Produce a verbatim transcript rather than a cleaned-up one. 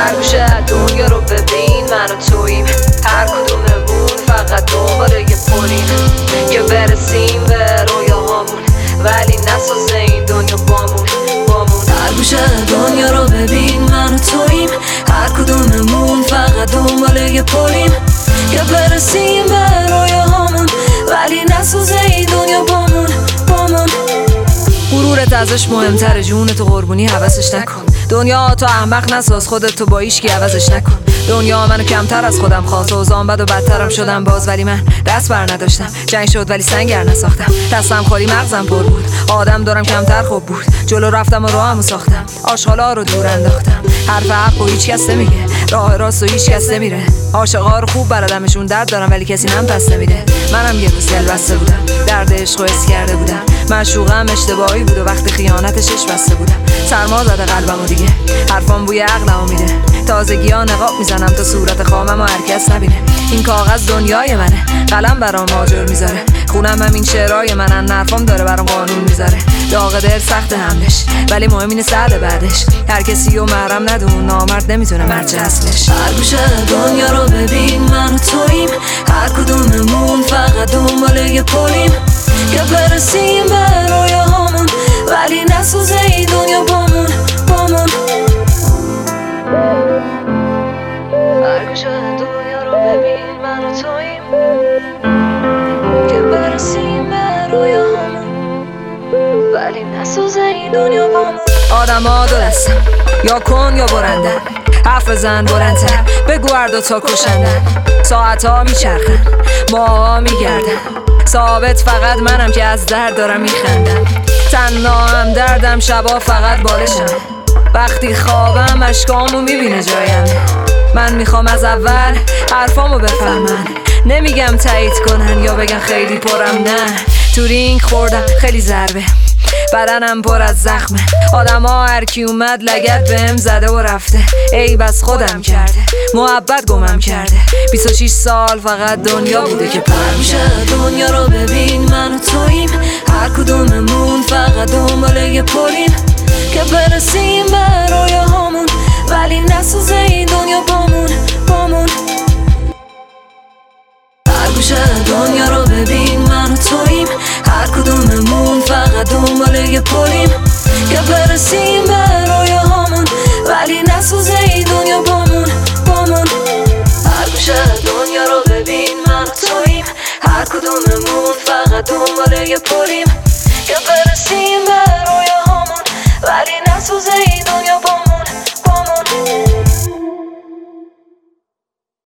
هر گوشه دنیا رو ببین من و توییم، هر کدوممون فقط دنبال یه پلیم که برسیم به رویاهامون، ولی نسازه این دنیا بامون بامون. هر گوشه دنیا رو ببین من و توییم، هر کدوممون فقط دنبال یه پلیم که برسیم به رویاهامون، ولی نسازه این دنیا بامون بامون. غرورت ازش مهمتره، جونتو قربونی حواسش نکن. دنیا تو احمق نساز، خودت تو با هیچکی عوضش نکن. دنیا منو کمتر از خودم خواست، اوضاعم بد و بدترم شدم باز، ولی من دست بر نداشتم. جنگ شد ولی سنگر نساختم، دستم خالی مغزم پر بود. آدم دارم کمتر خوب بود، جلو رفتم و راهمو ساختم. آشغالا رو دور انداختم، حرف حق و هیچ کس نمیگه، راه راست و هیچ کس نمیره. عاشقا رو خوب بلدمشون، درد دارم ولی کسی نم پس نمیده. منم یه روز دل بسته بودم، درد عشق و حس کرده بودم. معشوقم اشتباهی بود و وقتی خیانتش اش بسته بودم. سرما زده قلبم و دیگه حرفام بوی عقلمو میده. تازگی ها نقاب میزنم تا صورت خامم و هر کس نبینه. این کاغذ دنیای منه، قلم برام آجر میذاره. خونم همین شعرهای منن، حرفام داره برام قانون میذاره. داغ دل سخت حملش، ولی مهم اینه سعد بعدش. هر کسی رو محرم ندون، نامرد نمیتونه مرچه اصلش. هر گوشه دنیا رو ببین من و توییم، هر کدوممون فقط دنبال یه پلیم که برسیم به رویاهامون، ولی نسازه این دنیا بامون بامون. هر گوشه دنیا رو ببین من و توییم که برسیم به رویاهامون، ولی نسازه این دنیا بامون. آدم ها دو دستن، یا کن یا برندن. حرف بزن بلندتر، بگو هر دوتا کشندن. ساعت ها میچرخن، ماها میگردن. ثابت فقط منم که از درد دارم میخندم. تنها هم دردم، شبا فقط بالشم. وقتی خوابم اشکامو میبینه جایم. من میخوام از اول حرفامو بفهمن، نمیگم تایید کنن یا بگن خیلی پرم، نه. تو رینگ خوردم خیلی ضربه، بدنم پر از زخمه. آدم ها هر کی اومد لگد بهم زده و رفته. ای بس خودم کرده، محبت گمم کرده. بیست و شش سال فقط دنیا بوده که پر میشه. دنیا رو ببین من و توییم، هر کدوممون فقط دنبال یه پلیم که برسیم به رویاهامون، ولی نسازه این دنیا بامون بامون. هر گوشه دنیا رو ببین من و توییم، هر کدوممون فقط دنبال یه پلیم که برسیم به رویاهامون، ولی نسازه این دنیا بامون بامون. هر گوشه دنیا رو ببین من و توییم، هر کدوممون فقط دنبال یه پلیم